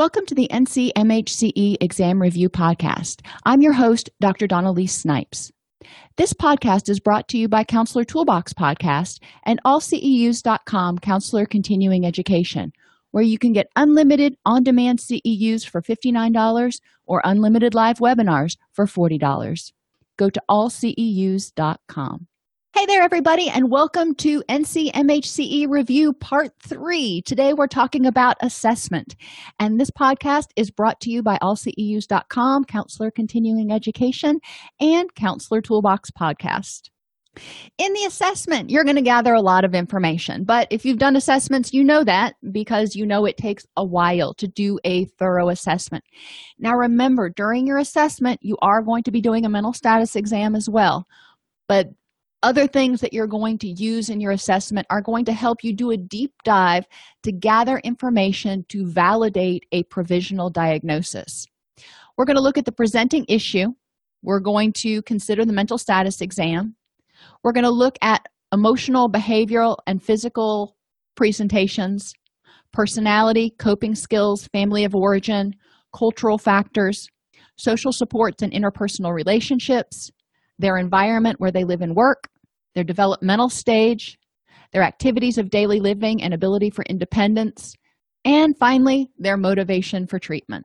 Welcome to the NCMHCE Exam Review Podcast. I'm your host, Dr. Dawn-Elise Snipes. This podcast is brought to you by Counselor Toolbox Podcast and allceus.com Counselor Continuing Education, where you can get unlimited on-demand CEUs for $59 or unlimited live webinars for $40. Go to allceus.com. Hey there, everybody, and welcome to NCMHCE Review Part 3. Today, we're talking about assessment, and this podcast is brought to you by allceus.com, Counselor Continuing Education, and Counselor Toolbox Podcast. In the assessment, you're going to gather a lot of information, but if you've done assessments, you know that because you know it takes a while to do a thorough assessment. Now, remember, during your assessment, you are going to be doing a mental status exam as well, but other things that you're going to use in your assessment are going to help you do a deep dive to gather information to validate a provisional diagnosis. We're going to look at the presenting issue. We're going to consider the mental status exam. We're going to look at emotional, behavioral, and physical presentations, personality, coping skills, family of origin, cultural factors, social supports and interpersonal relationships, their environment where they live and work, their developmental stage, their activities of daily living and ability for independence, and finally, their motivation for treatment.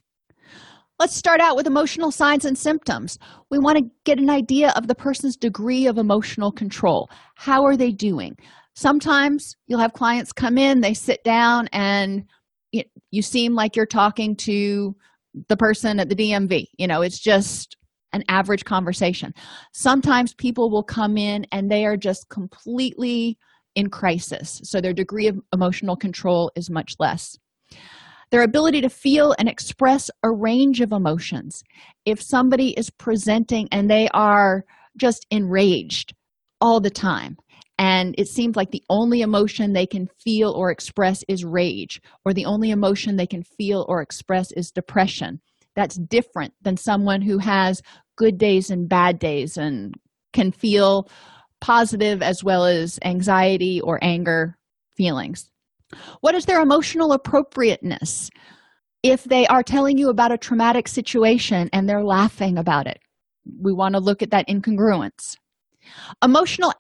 Let's start out with emotional signs and symptoms. We want to get an idea of the person's degree of emotional control. How are they doing? Sometimes you'll have clients come in, they sit down, and you seem like you're talking to the person at the DMV. It's just an average conversation. Sometimes people will come in and they are just completely in crisis, so their degree of emotional control is much less. Their ability to feel and express a range of emotions. If somebody is presenting and they are just enraged all the time, and it seems like the only emotion they can feel or express is rage, or the only emotion they can feel or express is depression, that's different than someone who has good days and bad days and can feel positive as well as anxiety or anger feelings. What is their emotional appropriateness? If they are telling you about a traumatic situation and they're laughing about it, we want to look at that incongruence. Emotional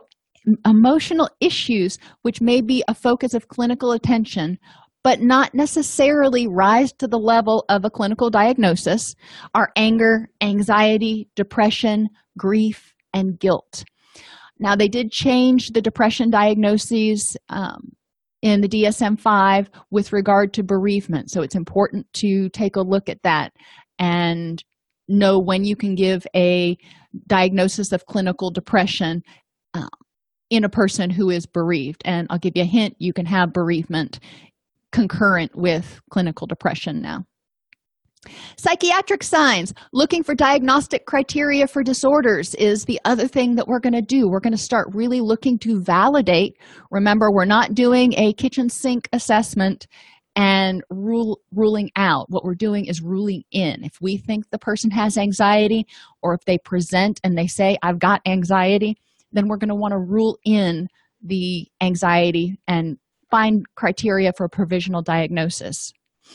issues, which may be a focus of clinical attention, but not necessarily rise to the level of a clinical diagnosis, are anger, anxiety, depression, grief, and guilt. Now, they did change the depression diagnoses in the DSM-5 with regard to bereavement, so it's important to take a look at that and know when you can give a diagnosis of clinical depression in a person who is bereaved. And I'll give you a hint, you can have bereavement concurrent with clinical depression now. Psychiatric signs, looking for diagnostic criteria for disorders is the other thing that we're going to do. We're going to start really looking to validate. Remember, we're not doing a kitchen sink assessment and ruling out. What we're doing is ruling in. If we think the person has anxiety, or if they present and they say, I've got anxiety, then we're going to want to rule in the anxiety and find criteria for a provisional diagnosis.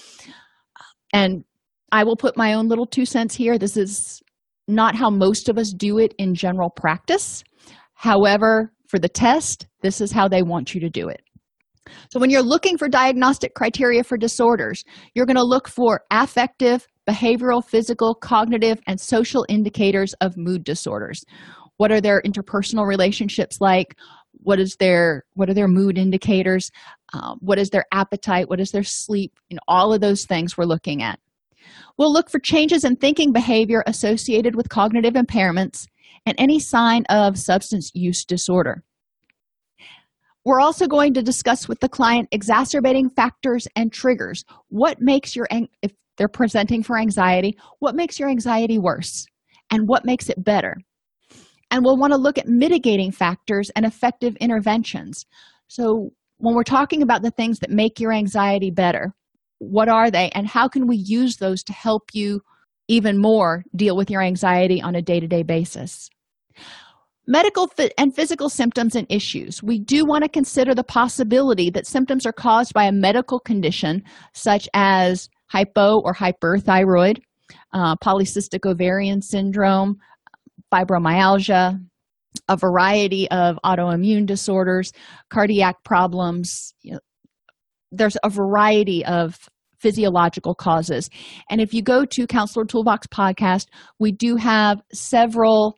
And I will put my own little 2 cents here. This is not how most of us do it in general practice. However, for the test, this is how they want you to do it. So when you're looking for diagnostic criteria for disorders, you're going to look for affective, behavioral, physical, cognitive, and social indicators of mood disorders. What are their interpersonal relationships like? What are their mood indicators? What is their appetite? What is their sleep? All of those things we're looking at. We'll look for changes in thinking behavior associated with cognitive impairments and any sign of substance use disorder. We're also going to discuss with the client exacerbating factors and triggers. What makes if they're presenting for anxiety, what makes your anxiety worse? And what makes it better? And we'll want to look at mitigating factors and effective interventions. So when we're talking about the things that make your anxiety better, what are they and how can we use those to help you even more deal with your anxiety on a day-to-day basis? And physical symptoms and issues. We do want to consider the possibility that symptoms are caused by a medical condition such as hypo or hyperthyroid, polycystic ovarian syndrome, fibromyalgia, a variety of autoimmune disorders, cardiac problems. There's a variety of physiological causes. And if you go to Counselor Toolbox podcast, we do have several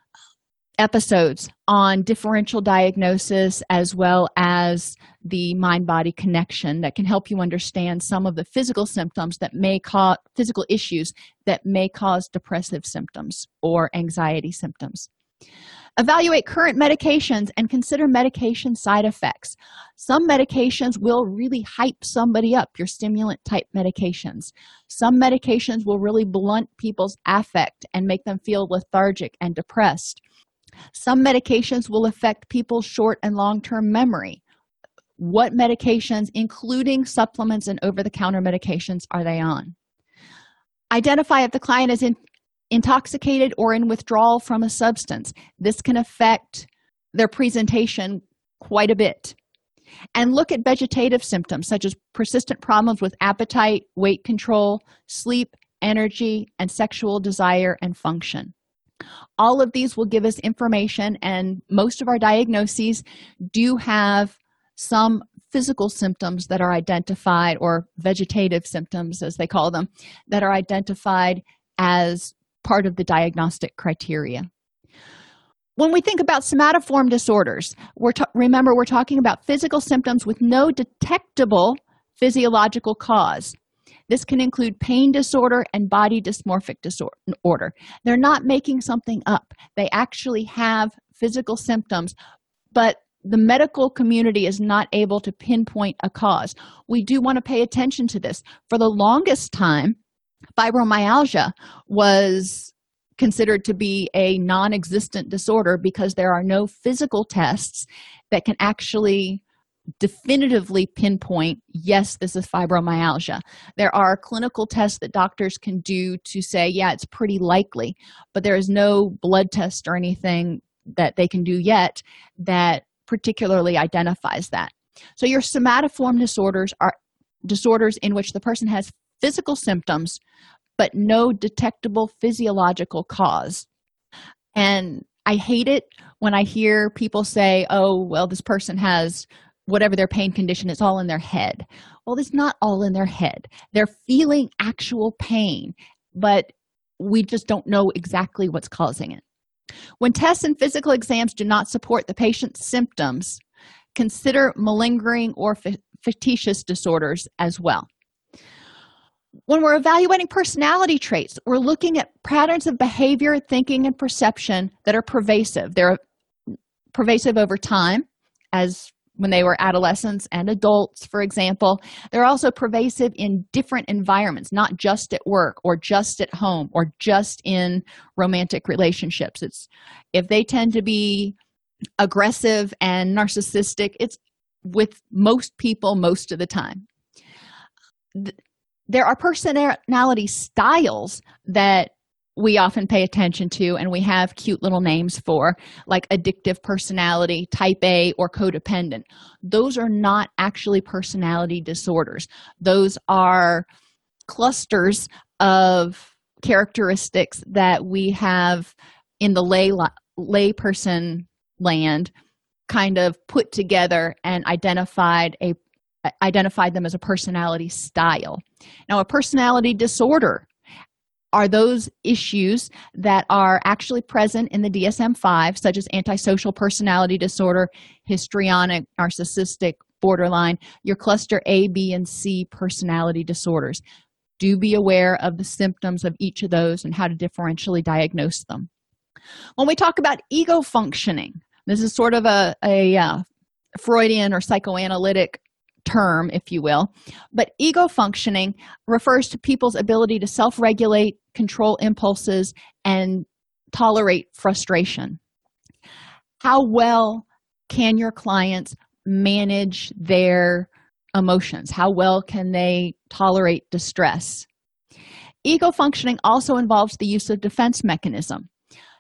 episodes on differential diagnosis as well as the mind-body connection that can help you understand some of the physical symptoms that may cause physical issues that may cause depressive symptoms or anxiety symptoms. Evaluate current medications and consider medication side effects. Some medications will really hype somebody up, your stimulant type medications. Some medications will really blunt people's affect and make them feel lethargic and depressed. Some medications will affect people's short and long-term memory. What medications, including supplements and over-the-counter medications, are they on? Identify if the client is intoxicated or in withdrawal from a substance. This can affect their presentation quite a bit. And look at vegetative symptoms such as persistent problems with appetite, weight control, sleep, energy, and sexual desire and function. All of these will give us information, and most of our diagnoses do have some physical symptoms that are identified, or vegetative symptoms as they call them, that are identified as part of the diagnostic criteria. When we think about somatoform disorders, remember we're talking about physical symptoms with no detectable physiological cause. This can include pain disorder and body dysmorphic disorder. They're not making something up. They actually have physical symptoms, but the medical community is not able to pinpoint a cause. We do want to pay attention to this. For the longest time, fibromyalgia was considered to be a non-existent disorder because there are no physical tests that can actually definitively pinpoint, yes, this is fibromyalgia. There are clinical tests that doctors can do to say, yeah, it's pretty likely, but there is no blood test or anything that they can do yet that particularly identifies that. So your somatoform disorders are disorders in which the person has physical symptoms but no detectable physiological cause. And I hate it when I hear people say, oh, well, this person has whatever their pain condition, it's all in their head. Well, it's not all in their head. They're feeling actual pain, but we just don't know exactly what's causing it. When tests and physical exams do not support the patient's symptoms, consider malingering or fictitious disorders as well. When we're evaluating personality traits, we're looking at patterns of behavior, thinking, and perception that are pervasive. They're pervasive over time, as when they were adolescents and adults, for example. They're also pervasive in different environments, not just at work or just at home or just in romantic relationships. If they tend to be aggressive and narcissistic, it's with most people most of the time. There are personality styles that we often pay attention to, and we have cute little names for, like addictive personality, type A, or codependent. Those are not actually personality disorders. Those are clusters of characteristics that we have in the layperson land kind of put together and identified them as a personality style. Now, a personality disorder are those issues that are actually present in the DSM-5, such as antisocial personality disorder, histrionic, narcissistic, borderline, your cluster A, B, and C personality disorders. Do be aware of the symptoms of each of those and how to differentially diagnose them. When we talk about ego functioning, this is sort of a Freudian or psychoanalytic term, if you will, but ego functioning refers to people's ability to self-regulate, control impulses, and tolerate frustration. How well can your clients manage their emotions? How well can they tolerate distress? Ego functioning also involves the use of defense mechanism.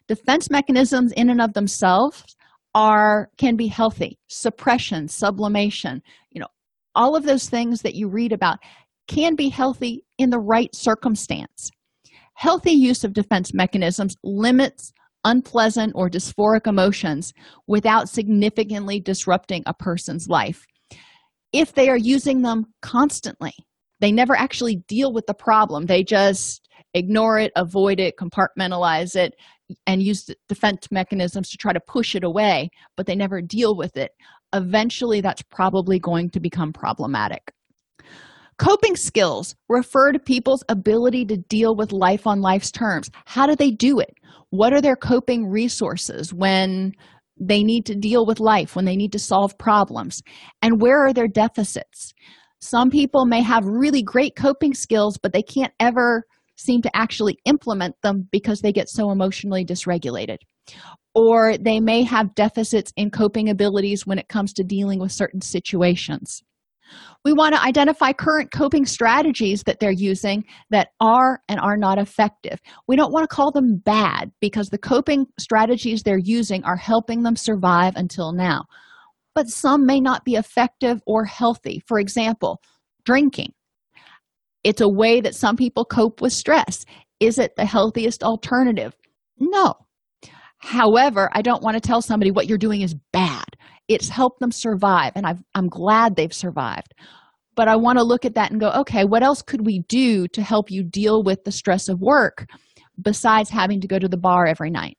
Defense mechanisms in and of themselves can be healthy. Suppression, sublimation, all of those things that you read about can be healthy in the right circumstance. Healthy use of defense mechanisms limits unpleasant or dysphoric emotions without significantly disrupting a person's life. If they are using them constantly, they never actually deal with the problem. They just ignore it, avoid it, compartmentalize it, and use defense mechanisms to try to push it away, but they never deal with it. Eventually, that's probably going to become problematic. Coping skills refer to people's ability to deal with life on life's terms. How do they do it? What are their coping resources when they need to deal with life, when they need to solve problems? And where are their deficits? Some people may have really great coping skills, but they can't ever seem to actually implement them because they get so emotionally dysregulated. Or they may have deficits in coping abilities when it comes to dealing with certain situations. We want to identify current coping strategies that they're using that are and are not effective. We don't want to call them bad because the coping strategies they're using are helping them survive until now. But some may not be effective or healthy. For example, drinking. It's a way that some people cope with stress. Is it the healthiest alternative? No. However, I don't want to tell somebody what you're doing is bad. It's helped them survive, and I'm glad they've survived. But I want to look at that and go, okay, what else could we do to help you deal with the stress of work besides having to go to the bar every night?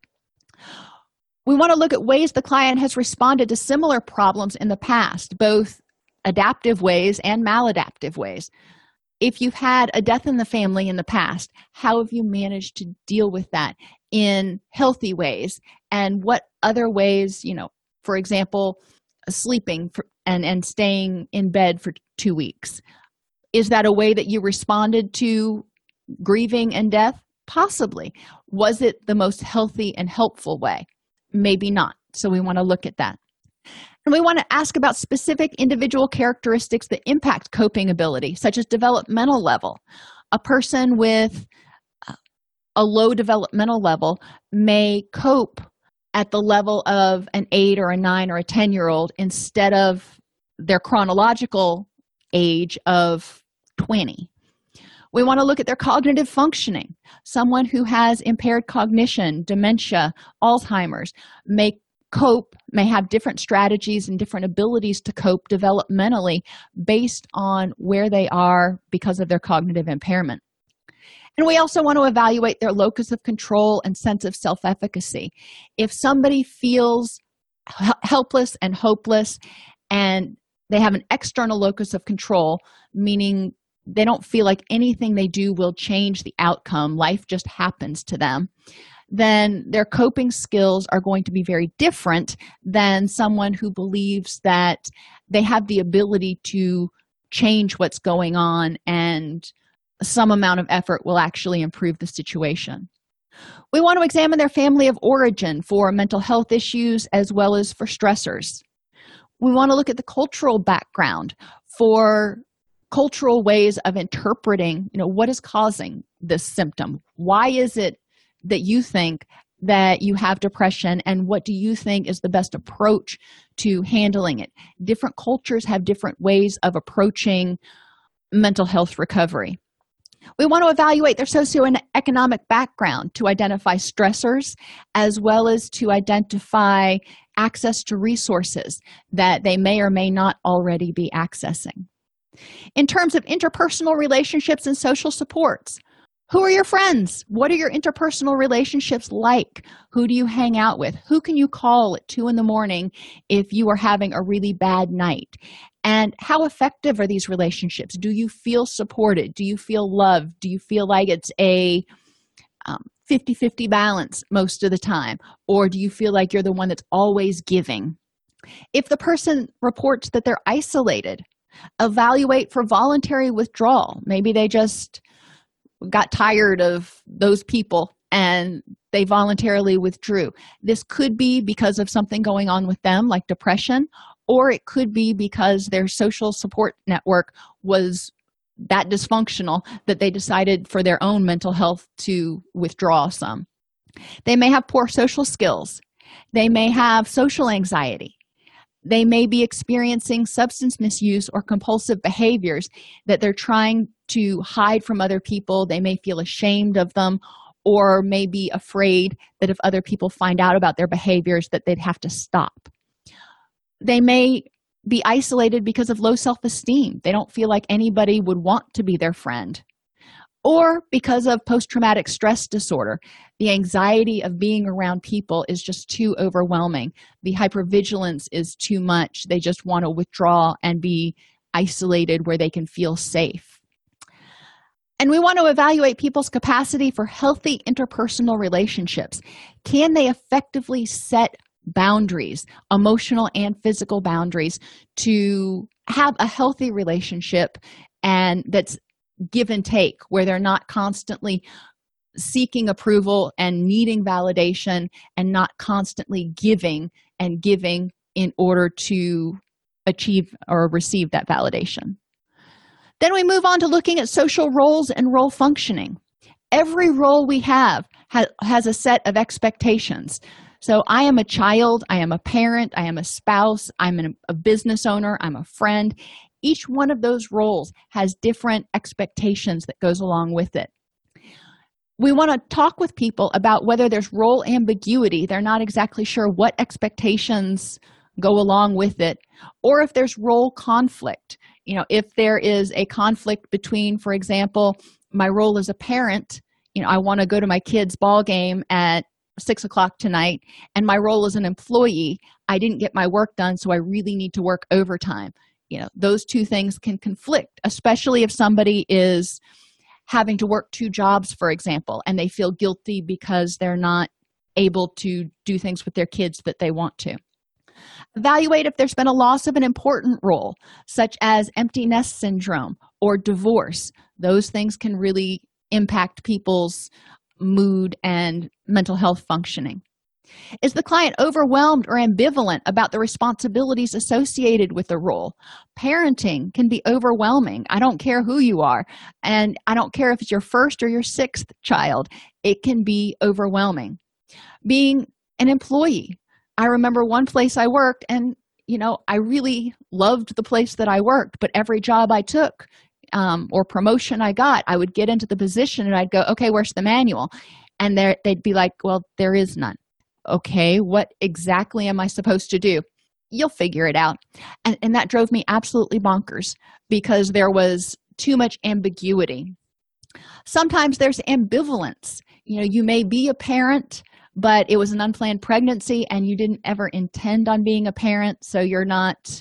We want to look at ways the client has responded to similar problems in the past, both adaptive ways and maladaptive ways. If you've had a death in the family in the past, how have you managed to deal with that in healthy ways? And what other ways, for example, sleeping and staying in bed for 2 weeks. Is that a way that you responded to grieving and death? Possibly. Was it the most healthy and helpful way? Maybe not. So we want to look at that. And we want to ask about specific individual characteristics that impact coping ability, such as developmental level. A person with a low developmental level may cope at the level of an 8 or a 9 or a 10-year-old instead of their chronological age of 20. We want to look at their cognitive functioning. Someone who has impaired cognition, dementia, Alzheimer's may have different strategies and different abilities to cope developmentally based on where they are because of their cognitive impairment. And we also want to evaluate their locus of control and sense of self-efficacy. If somebody feels helpless and hopeless and they have an external locus of control, meaning they don't feel like anything they do will change the outcome, life just happens to them, then their coping skills are going to be very different than someone who believes that they have the ability to change what's going on and some amount of effort will actually improve the situation. We want to examine their family of origin for mental health issues as well as for stressors. We want to look at the cultural background for cultural ways of interpreting, what is causing this symptom? Why is it that you think that you have depression, and what do you think is the best approach to handling it? Different cultures have different ways of approaching mental health recovery. We want to evaluate their socioeconomic background to identify stressors as well as to identify access to resources that they may or may not already be accessing. In terms of interpersonal relationships and social supports, who are your friends? What are your interpersonal relationships like? Who do you hang out with? Who can you call at 2 a.m. if you are having a really bad night? And how effective are these relationships? Do you feel supported? Do you feel loved? Do you feel like it's a 50-50 balance most of the time? Or do you feel like you're the one that's always giving? If the person reports that they're isolated, evaluate for voluntary withdrawal. Maybe they just got tired of those people and they voluntarily withdrew. This could be because of something going on with them, like depression, or it could be because their social support network was that dysfunctional that they decided for their own mental health to withdraw some. They may have poor social skills. They may have social anxiety. They may be experiencing substance misuse or compulsive behaviors that they're trying to hide from other people. They may feel ashamed of them or may be afraid that if other people find out about their behaviors that they'd have to stop. They may be isolated because of low self-esteem. They don't feel like anybody would want to be their friend. Or because of post-traumatic stress disorder. The anxiety of being around people is just too overwhelming. The hypervigilance is too much. They just want to withdraw and be isolated where they can feel safe. And we want to evaluate people's capacity for healthy interpersonal relationships. Can they effectively set boundaries, emotional and physical boundaries, to have a healthy relationship and that's give and take, where they're not constantly seeking approval and needing validation and not constantly giving in order to achieve or receive that validation. Then we move on to looking at social roles and role functioning. Every role we have has a set of expectations. So I am a child, I am a parent, I am a spouse, I'm a business owner, I'm a friend. Each one of those roles has different expectations that goes along with it. We want to talk with people about whether there's role ambiguity. They're not exactly sure what expectations go along with it, or if there's role conflict. If there is a conflict between, for example, my role as a parent, I want to go to my kid's ball game at 6:00 tonight, and my role as an employee, I didn't get my work done, so I really need to work overtime. Those two things can conflict, especially if somebody is having to work 2 jobs, for example, and they feel guilty because they're not able to do things with their kids that they want to. Evaluate if there's been a loss of an important role, such as empty nest syndrome or divorce. Those things can really impact people's mood and mental health functioning. Is the client overwhelmed or ambivalent about the responsibilities associated with the role? Parenting can be overwhelming. I don't care who you are, and I don't care if it's your first or your 6th child. It can be overwhelming. Being an employee. I remember one place I worked, and I really loved the place that I worked, but every job I took or promotion I got, I would get into the position and I'd go, okay, where's the manual? And they'd be like, well, there is none. Okay, what exactly am I supposed to do? You'll figure it out. And that drove me absolutely bonkers because there was too much ambiguity. Sometimes there's ambivalence. You may be a parent, but it was an unplanned pregnancy and you didn't ever intend on being a parent, so you're not,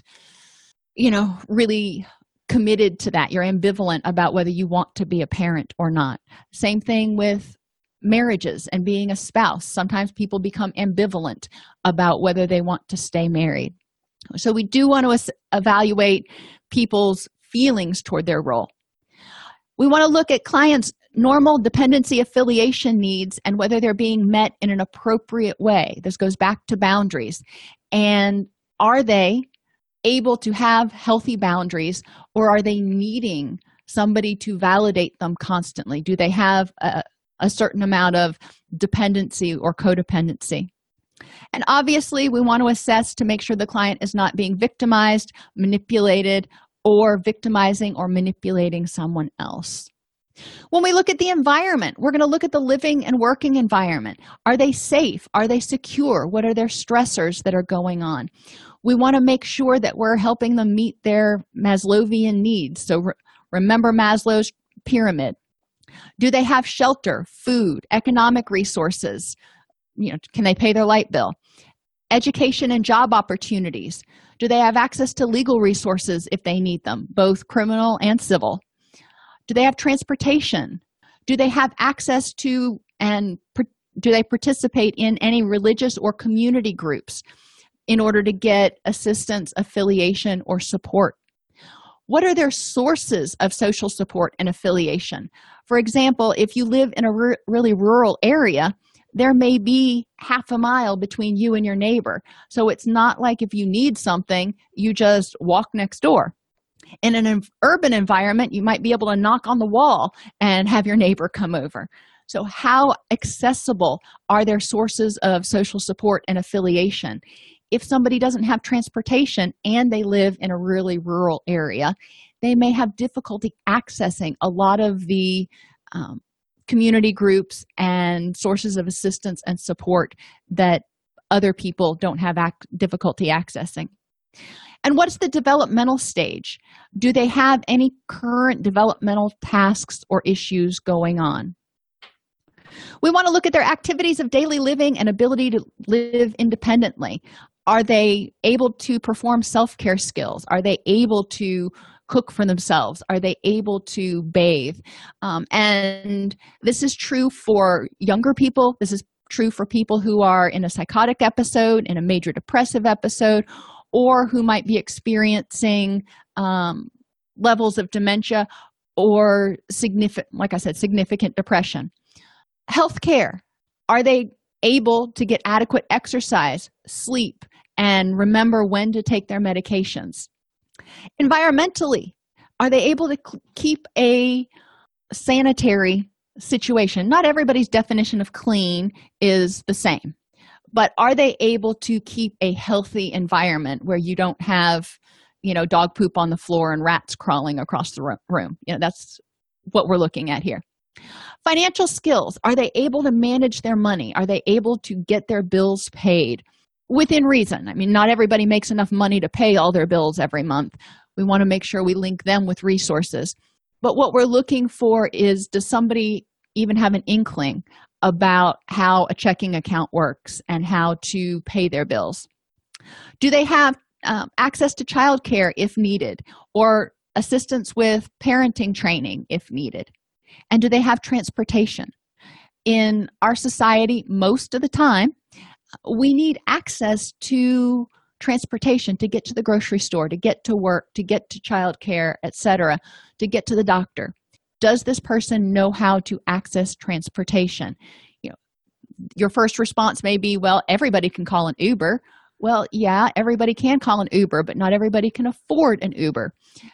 really committed to that. You're ambivalent about whether you want to be a parent or not. Same thing with marriages and being a spouse. Sometimes people become ambivalent about whether they want to stay married. So we do want to evaluate people's feelings toward their role. We want to look at clients' normal dependency affiliation needs and whether they're being met in an appropriate way. This goes back to boundaries. And are they able to have healthy boundaries, or are they needing somebody to validate them constantly? Do they have a certain amount of dependency or codependency? And obviously, we want to assess to make sure the client is not being victimized, manipulated, or victimizing or manipulating someone else. When we look at the environment, we're going to look at the living and working environment. Are they safe? Are they secure? What are their stressors that are going on? We want to make sure that we're helping them meet their Maslowian needs. So remember Maslow's pyramid. Do they have shelter, food, economic resources? Can they pay their light bill? Education and job opportunities. Do they have access to legal resources if they need them, both criminal and civil? Do they have transportation? Do they have access to and do they participate in any religious or community groups in order to get assistance, affiliation, or support? What are their sources of social support and affiliation? For example, if you live in a really rural area, there may be half a mile between you and your neighbor. So it's not like if you need something, you just walk next door. In an urban environment, you might be able to knock on the wall and have your neighbor come over. So how accessible are their sources of social support and affiliation? If somebody doesn't have transportation and they live in a really rural area, they may have difficulty accessing a lot of the community groups and sources of assistance and support that other people don't have difficulty accessing. And what's the developmental stage? Do they have any current developmental tasks or issues going on? We want to look at their activities of daily living and ability to live independently. Are they able to perform self-care skills? Are they able to cook for themselves? Are they able to bathe? And this is true for younger people. This is true for people who are in a psychotic episode, in a major depressive episode, or who might be experiencing levels of dementia or significant depression. Healthcare. Are they able to get adequate exercise, sleep, and remember when to take their medications? Environmentally, are they able to keep a sanitary situation? Not everybody's definition of clean is the same, but are they able to keep a healthy environment where you don't have, dog poop on the floor and rats crawling across the room? That's what we're looking at here. Financial skills. Are they able to manage their money? Are they able to get their bills paid within reason? I mean, not everybody makes enough money to pay all their bills every month. We want to make sure we link them with resources. But what we're looking for is, does somebody even have an inkling about how a checking account works and how to pay their bills? Do they have access to childcare if needed, or assistance with parenting training if needed? And do they have transportation? In our society, most of the time, we need access to transportation to get to the grocery store, to get to work, to get to childcare, etc., to get to the doctor. Does this person know how to access transportation? Your first response may be, well, everybody can call an Uber. Well, yeah, everybody can call an Uber, but not everybody can afford an Uber.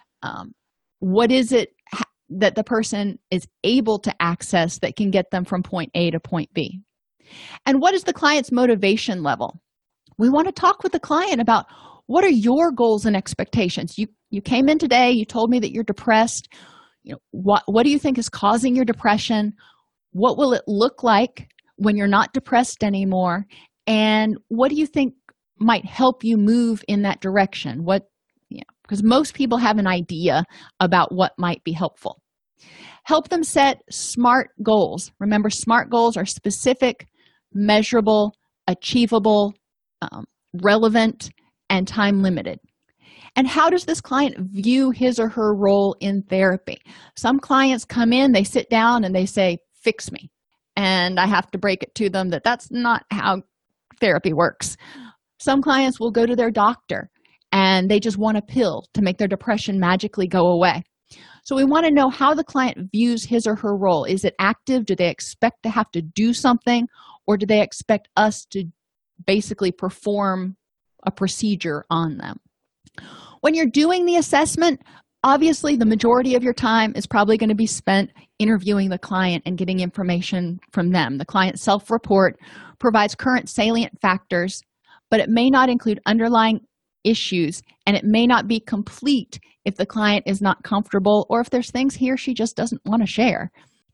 What is it that the person is able to access that can get them from point A to point B? And what is the client's motivation level? We want to talk with the client about, what are your goals and expectations? You came in today, you told me that you're depressed. What do you think is causing your depression? What will it look like when you're not depressed anymore? And what do you think might help you move in that direction? Because most people have an idea about what might be helpful. Help them set SMART goals. Remember, SMART goals are specific, measurable, achievable, relevant, and time limited. And how does this client view his or her role in therapy? Some clients come in, they sit down, and they say, fix me. And I have to break it to them that that's not how therapy works. Some clients will go to their doctor, and they just want a pill to make their depression magically go away. So we want to know how the client views his or her role. Is it active? Do they expect to have to do something? Or do they expect us to basically perform a procedure on them? When you're doing the assessment, obviously the majority of your time is probably going to be spent interviewing the client and getting information from them. The client self-report provides current salient factors, but it may not include underlying issues, and it may not be complete if the client is not comfortable or if there's things he or she just doesn't want to share.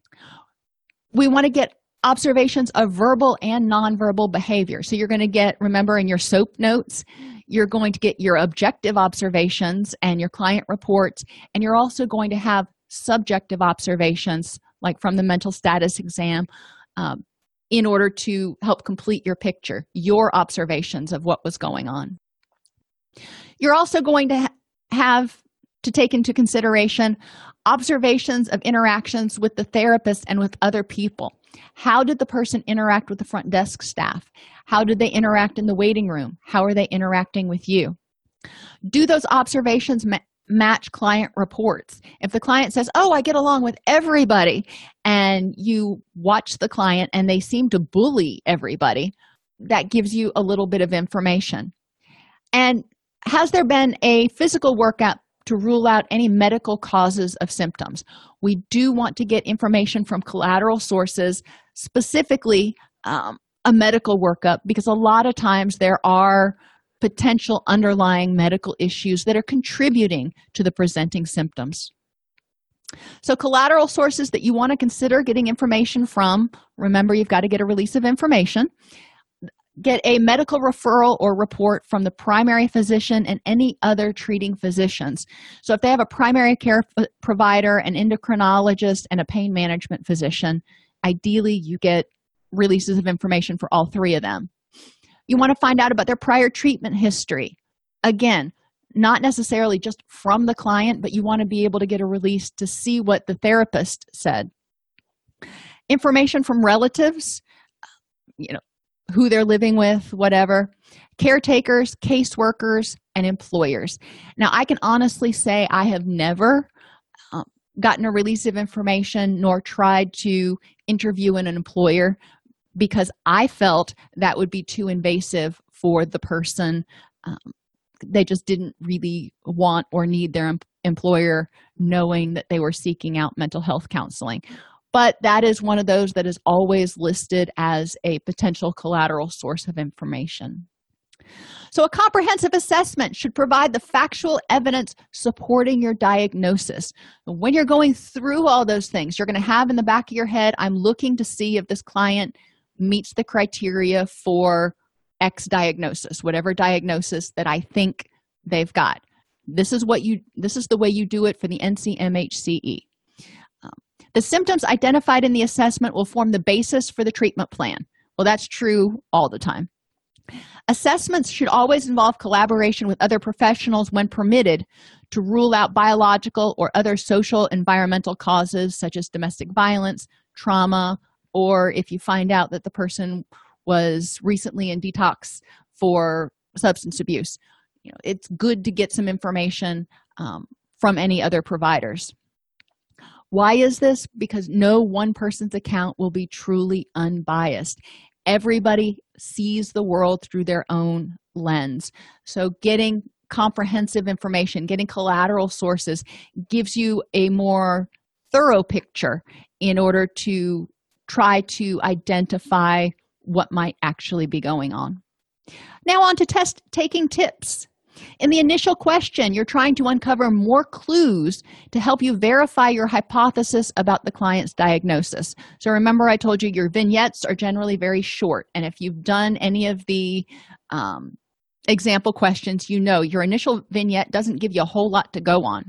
We want to get observations of verbal and nonverbal behavior. So you're going to get, remember in your SOAP notes, you're going to get your objective observations and your client reports, and you're also going to have subjective observations, like from the mental status exam, in order to help complete your picture, your observations of what was going on. You're also going to have to take into consideration observations of interactions with the therapist and with other people. How did the person interact with the front desk staff? How did they interact in the waiting room? How are they interacting with you? Do those observations match client reports? If the client says, oh, I get along with everybody, and you watch the client and they seem to bully everybody, that gives you a little bit of information. And has there been a physical workup to rule out any medical causes of symptoms. We do want to get information from collateral sources, specifically a medical workup, because a lot of times there are potential underlying medical issues that are contributing to the presenting symptoms. So collateral sources that you want to consider getting information from, remember, you've got to get a release of information. Get a medical referral or report from the primary physician and any other treating physicians. So if they have a primary care provider, an endocrinologist, and a pain management physician, ideally you get releases of information for all three of them. You want to find out about their prior treatment history. Again, not necessarily just from the client, but you want to be able to get a release to see what the therapist said. Information from relatives, who they're living with, whatever, caretakers, caseworkers, and employers. Now, I can honestly say I have never gotten a release of information nor tried to interview an employer because I felt that would be too invasive for the person. They just didn't really want or need their employer knowing that they were seeking out mental health counseling. But that is one of those that is always listed as a potential collateral source of information. So a comprehensive assessment should provide the factual evidence supporting your diagnosis. When you're going through all those things, you're going to have in the back of your head, I'm looking to see if this client meets the criteria for X diagnosis, whatever diagnosis that I think they've got. This is the way you do it for the NCMHCE. The symptoms identified in the assessment will form the basis for the treatment plan. Well, that's true all the time. Assessments should always involve collaboration with other professionals when permitted to rule out biological or other social environmental causes such as domestic violence, trauma, or if you find out that the person was recently in detox for substance abuse. It's good to get some information from any other providers. Why is this? Because no one person's account will be truly unbiased. Everybody sees the world through their own lens. So getting comprehensive information, getting collateral sources gives you a more thorough picture in order to try to identify what might actually be going on. Now on to test-taking tips. In the initial question, you're trying to uncover more clues to help you verify your hypothesis about the client's diagnosis. So remember, I told you your vignettes are generally very short, and if you've done any of the example questions, your initial vignette doesn't give you a whole lot to go on.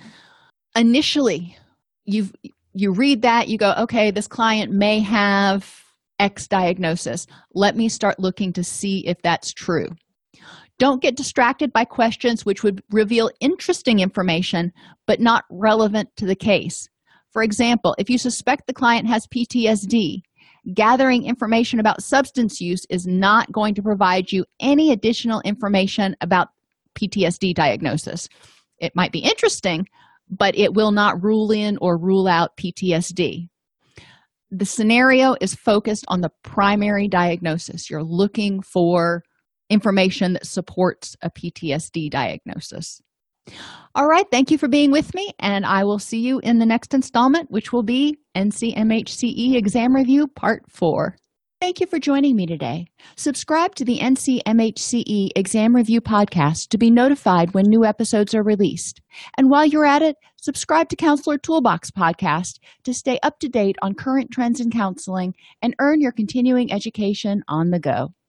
Initially, you read that, you go, okay, this client may have X diagnosis. Let me start looking to see if that's true. Don't get distracted by questions which would reveal interesting information but not relevant to the case. For example, if you suspect the client has PTSD, gathering information about substance use is not going to provide you any additional information about PTSD diagnosis. It might be interesting, but it will not rule in or rule out PTSD. The scenario is focused on the primary diagnosis. You're looking for information that supports a PTSD diagnosis. All right, thank you for being with me, and I will see you in the next installment, which will be NCMHCE Exam Review Part 4. Thank you for joining me today. Subscribe to the NCMHCE Exam Review podcast to be notified when new episodes are released. And while you're at it, subscribe to Counselor Toolbox podcast to stay up to date on current trends in counseling and earn your continuing education on the go.